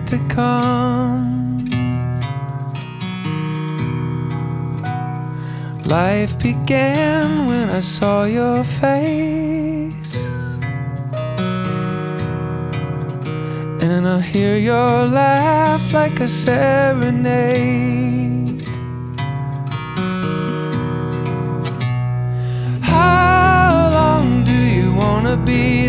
yet to come. Life began when I saw your face, and I hear your laugh like a serenade. How long do you wanna be